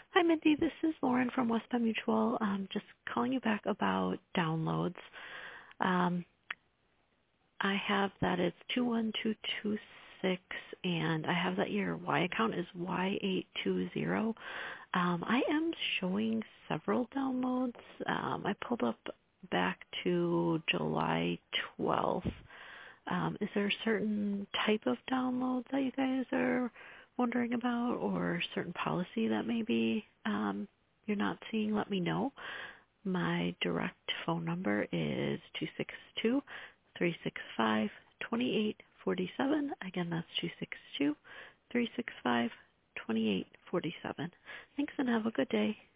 Hi, Mindy. This is Lauren from West Penn Mutual. Just calling you back about downloads. Um, I have that it's 21226, and I have that your Y account is Y820. I am showing several downloads. I pulled up back to July 12th. Is there a certain type of download that you guys are wondering about, or a certain policy that maybe you're not seeing? Let me know. My direct phone number is 262-365-2847. Again, that's 262-365-2847. Thanks, and have a good day.